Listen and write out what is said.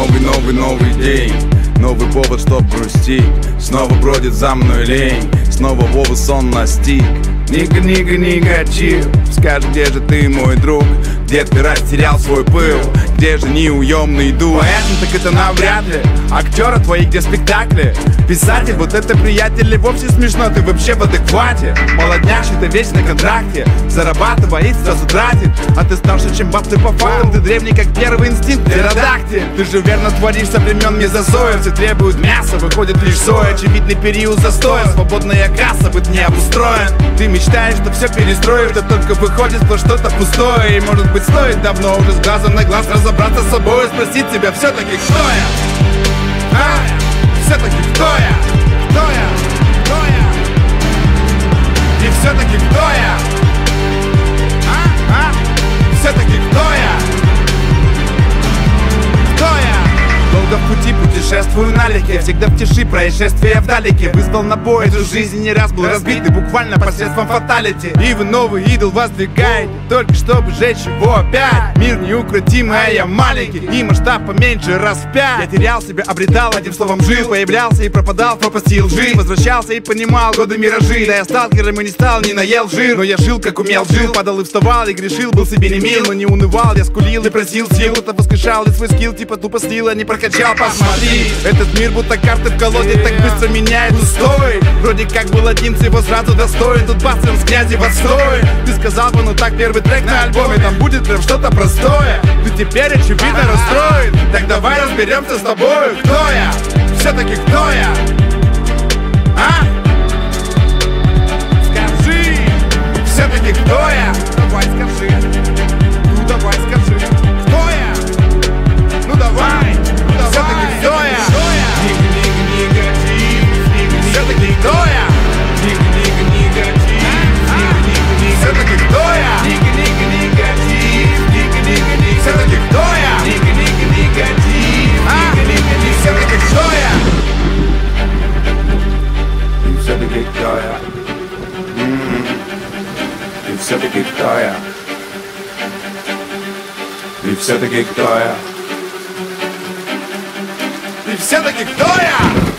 Новый день, новый повод, чтоб грустить. Снова бродит за мной лень, снова Вова сон настиг. Негатив, скажи, где же ты, мой друг? Где ты растерял свой пыл? Где же неуемный дух? Поэтому так это навряд ли. Актера твои, где спектакли? Писатель, вот это приятель, вовсе смешно, ты вообще в адеквате. Молодняк, что-то весь на контракте, зарабатывает, сразу тратит. А ты старше, чем бабцы по фактам, ты древний, как первый инстинкт, птеродактиль. Ты же верно творишь со времен мезозоя. Все требуют мяса, выходит лишь соя. Очевидный период застоя, свободная касса, быт не обустроен. Ты мечтаешь, что все перестроишь, да только выходит, что что-то пустое. И может быть стоит давно уже с глазом на глаз разобраться с собой и спросить себя все-таки, кто я? Все-таки кто я? Кто я? Кто я? И все-таки кто я? Все-таки кто я? Кто я? Долго в пути путешествую налегке, всегда в тиши, происшествия вдалеке. Вызвал на бой, эту жизнь не раз был разбит, и буквально посредством фаталити. И вы новый идол воздвигаете, только чтобы сжечь его опять. Мир неукротимый, а я маленький, и масштаб поменьше раз в 5. Я терял себя, обретал, одним словом жил. Появлялся и пропадал, пропастил лжи. Возвращался и понимал годы миражи. Да я сталкером и не стал, не наел жир. Но я жил, как умел, жил, падал и вставал, и грешил, был себе не мил. Но не унывал, я скулил и просил сил. Кто-то воскрешал и свой скилл, типа тупо стила не прокачал, посмотри. Этот мир будто карты в колоде, так быстро меняет устой. Вроде как был один, всего сразу достоин. Тут бастрел с грязи в отстой. Ты сказал бы, ну так первый трек на альбоме, там будет прям что-то простое. Ты теперь очевидно расстроен. Так давай разберемся с тобой. Кто я? Все-таки кто я? Скажи, все-таки кто я? Давай скажи. Ну давай скажи. Кто я? Ну давай. Все-таки кто я? Все-таки кто я? Все-таки кто я? Все-таки кто я? Все-таки кто я? И все-таки кто я? И все-таки кто я? И все-таки кто я? И все-таки кто я?